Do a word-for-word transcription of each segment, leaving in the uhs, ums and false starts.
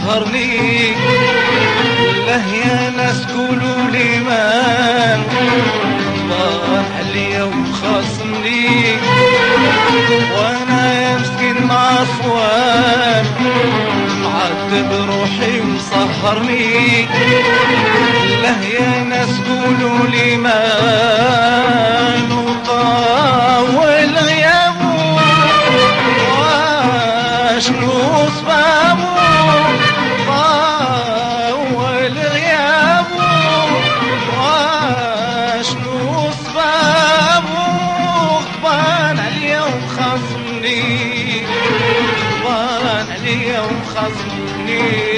مسهرني. له يا ناس قولوا لي مان طاح اليوم خاصمني، وانا يا مسكين معفوان معذب روحي ومسهرني. له يا ناس قولوا لي مان وطاول غيابه واشنو سبابه، طاول غيابه واشنو سبابه. غضبان اليوم خصمني، غضبان اليوم خصمني،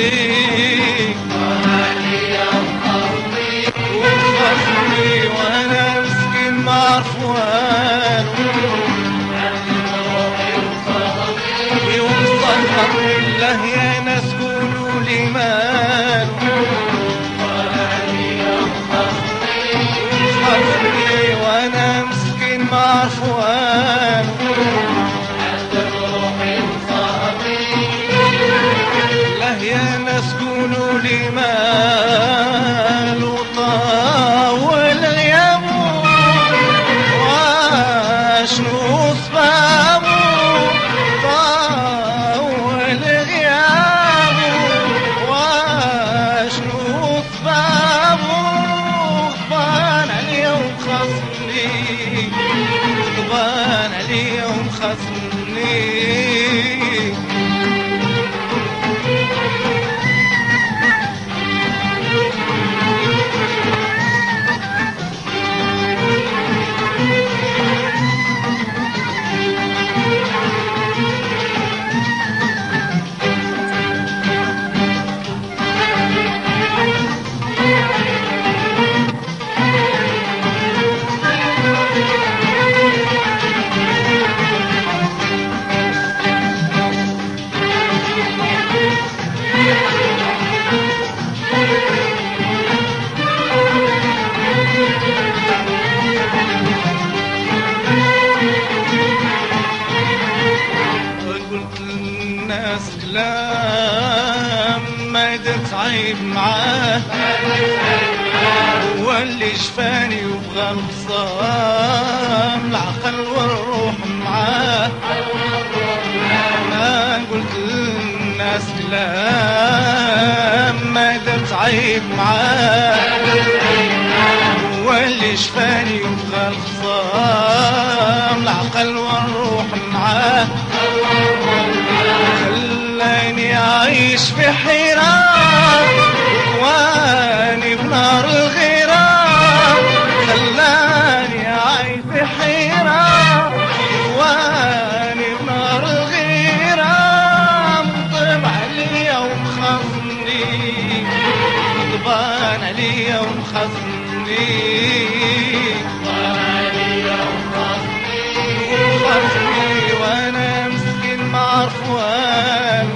وانا مسكين معرفوان ومصهر. له يا ناس قولوا لي مان وانا مسكين معرفوان. له يا ناس قولوا لي مان وطاول غيابه واشنو سبابه، طاول غيابه واشنو سبابه. غضبان اليوم خصمني، غضبان اليوم خصمني. الناس كلام ما قدرت عيب معاه، هو اللي شفاني وبغى الخصام العقل والروح معاه. ما قلت للناس كلام ما قدرت عيب معاه، هو اللي شفاني وبغى الخصام العقل والروح معاه. خلاني أعيش في حيرة واني بنار الغيرة، خلاني أعيش في حيرة واني بنار الغيرة. مطبع اليوم خصمني، غضبان اليوم خصمني، خصمني وانا مسكين معرفوان.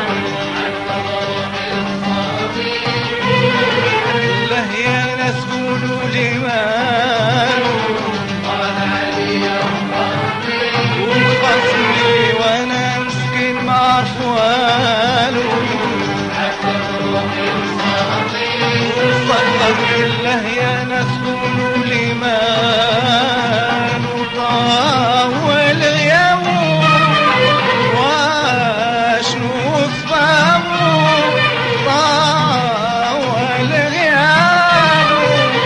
له يا ناس قولوا لي مان وخصمني وانا مسكين معرفوان. له يا ناس قولوا لي مان وطاول غيابه واشنو سبابه، طاول غيابه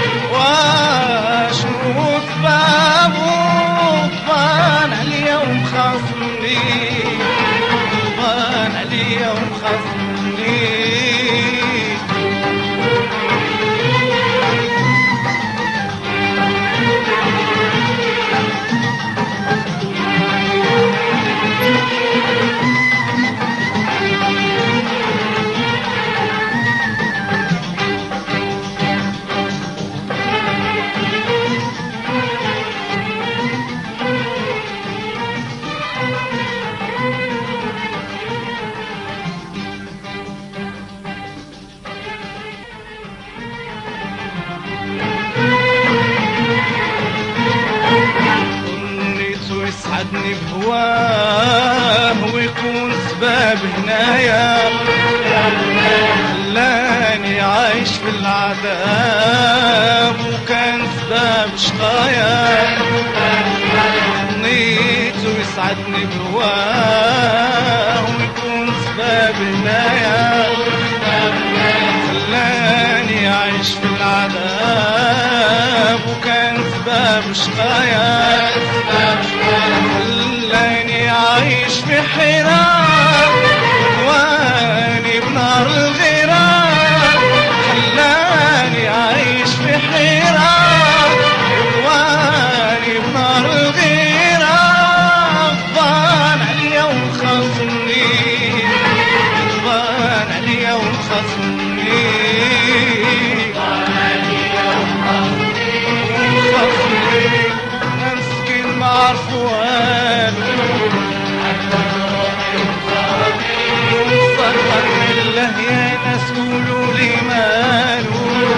واشنو سبابه. غضبان اليوم خصمني، غضبان اليوم خصمني. يسعدني بهواه ويكون سباب هنايا. عايش في العذاب وكان سبب شقايا، ظنيته يسعدني بهواه ويكون سبب هنايا، خلاني عايش في العذاب وكان سبب شقايا، خلاني عايش في حيران واني بنار الغيران، خلاني عايش في حيران واني بنار الغيران، ضان عليا وخصني، ضان عليا وخصني، مسكين ما عرف والو، صدق الله يا ناس قولوا لي مالو،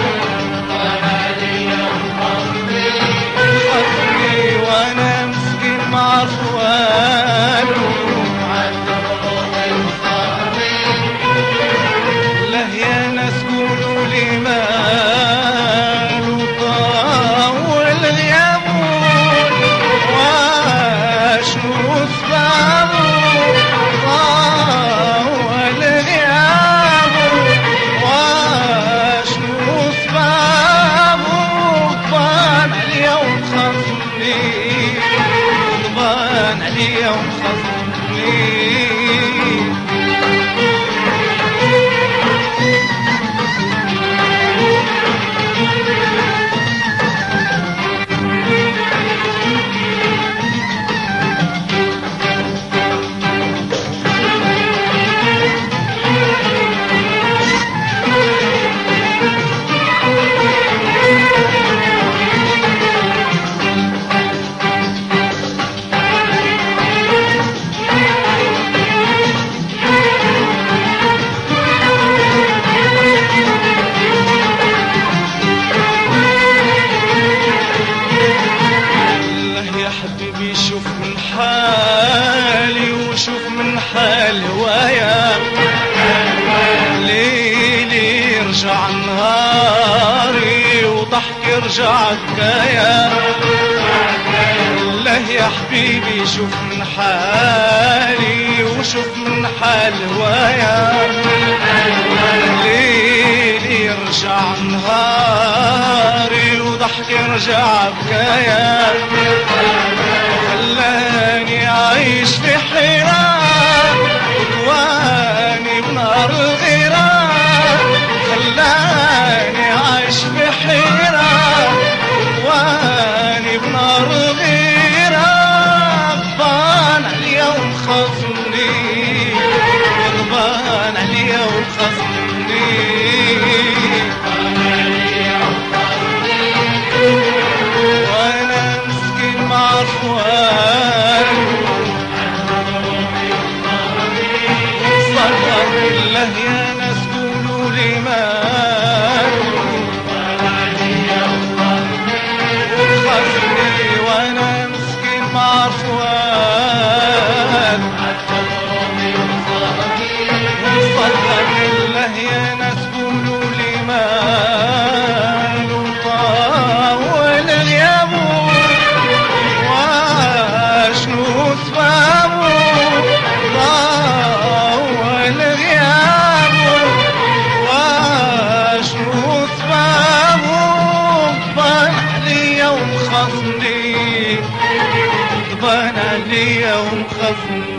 خصني وانا مسكين ما عرف والو، الله يا ناس قولوا لي مالو، طول غيابه واشنو سبابه، طول غيابه واشنو سبابه، ضبان عليا وخصني، ضبان عليا وخصني. شوف من حالي وشوف من حال هوايا، ليلي يرجع نهاري وضحك يرجع حكايا، الله يا حبيبي شوف من حالي وشوف من حال هوايا، ليلي يرجع نهاري وضحك يرجع حكايا، خلاني عايش في حيران واني بنار الغيران، خلاني عايش في حيران واني بنار الغيران، ضبان عليا وخصني، ضبان عليا وخصني، وانا مسكين ما عرف والو، صدق الله يا ناس قولوا لي مالو، خصني وانا مسكين ما عرف والو، صدق الله يا ناس قولوا لي مالو، طول غيابه واشنو سبابه، طول غيابه واشنو سبابه، ضبان عليا ومخصني، ضبان عليا ومخصني.